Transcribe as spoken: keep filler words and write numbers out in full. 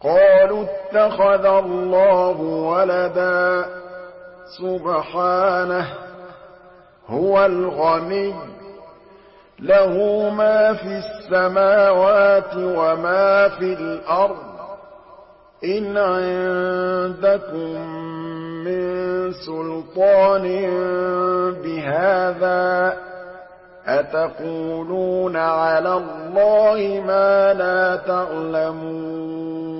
قَالُوا اتَّخَذَ اللَّهُ وَلَدًا ۗ سُبْحَانَهُ ۖ هُوَ الْغَنِيُّ ۖ لَهُ مَا فِي السَّمَاوَاتِ وَمَا فِي الْأَرْضِ ۚ إِنْ عِندَكُم مِّن سُلْطَانٍ بِهَٰذَا ۚ أَتَقُولُونَ عَلَى اللَّهِ مَا لَا تَعْلَمُونَ